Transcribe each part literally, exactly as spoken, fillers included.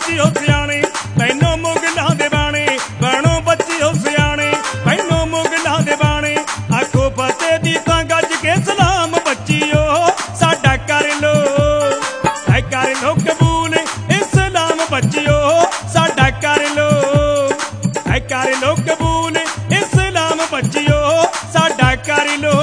बच्चियो सियाणे तैनों मुगलों दे बाणे बनो बच्चियो सियाणे तैनों मुगलों दे बाणे आखो फतेह दी तां गज के सलाम बच्चियो साडा कर लो ऐ कर लो कबूल इस्लाम बच्चियो साडा कर लो ऐ कर लो कबूल इस्लाम बच्चियो साडा कर लो।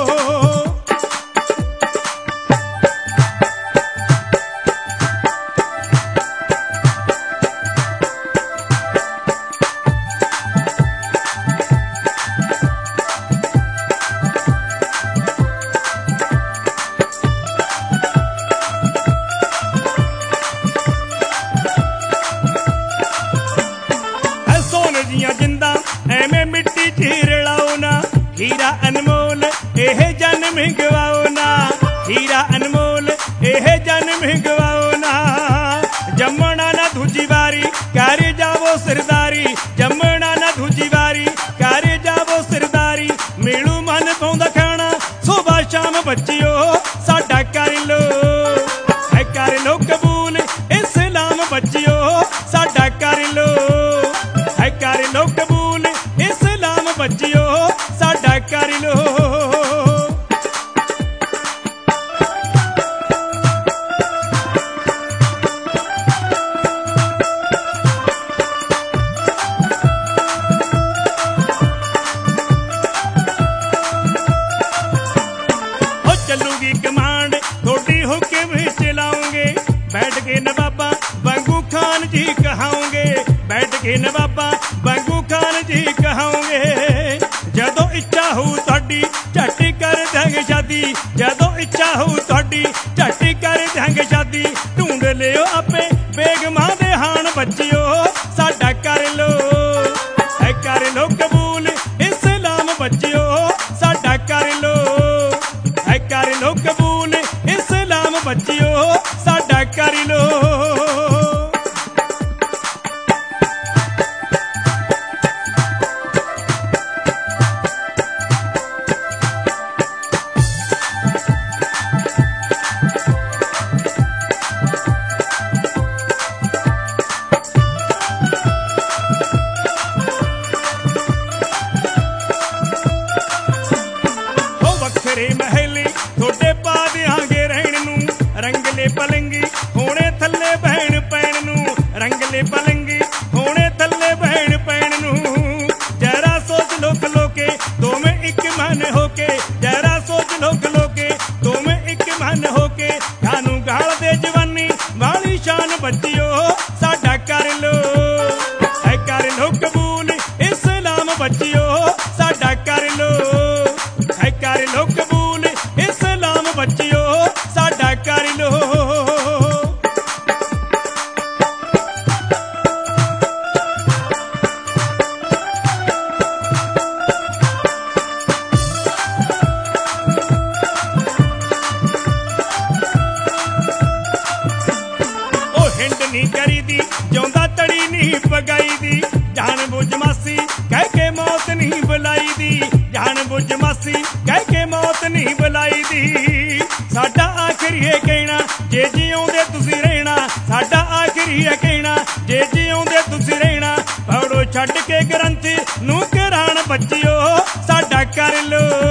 जिंदा एवें मिट्टी च रलाओ ना हीरा अनमोल एह जन्म गवाओ ना हीरा अनमोल एह जन्म गवाओ ना जमना ना दूजी वारी कर जावो सरदारी जमना ना दूजी वारी कर जावो सरदारी मिलू मन पाउंदा खाना सुबह शाम बच्चियो साडा कर लो ऐ कर लो कबूल इस्लाम बच्चियो साडा कर लो ऐ कर लो कबूल इस्लाम बच्चियो साडा कर लो। ओ चलूगी कमांड थोड़ी होके भी चलाओगे बैठ के नवाबा वांगू खान जी कहाओगे बैठ के नवाबा वांगू खान जी कहाओगे जदों इच्छा हो तुहाडी झट कर देंगे शादी जदों इच्छा हो तुहाडी झट कर देंगे शादी ढूंढ लियो आपे बेगमां दे हाण बच्चियो साडा कर लो ऐ कर लो कबूल इस्लाम बच्चियो साडा कर लो ऐ कर लो कबूल इस्लाम बच्चियो साडा कर लो। वखरे महले थोड़े पा देंगे रहन नू रंगले पलंगी होने थले बहन पैन नू रंगले पलंगी होने थले बहन पैन नू जरा सोच लो खलो के दो में एक मन होके जरा सोच लो खलो के दो में एक मन होके खानू गाल दे जवानी वाली शान बच्चियो साडा कर लो ऐ कर लो कबूल इस्लाम बच्चियो साडा कर लो ऐ कर लो कबूल इस्लाम बच्चियो साडा कर लो। ओ हिंड नहीं करी दी जोंदा तड़ी नहीं पगाई दी जान बुझ मासी कह के मौत नहीं बुलाई दी जान बुझ मासी कह के मौत नहीं बुलाई दी साडा आखिरी है कहना जे जिउंदे तुसी रहना साडा आखिरी है कहना जे जिउंदे तुसी रहना पौड़ो छड्ड के ग्रंथ नू कराण बच्चियो साडा कर लो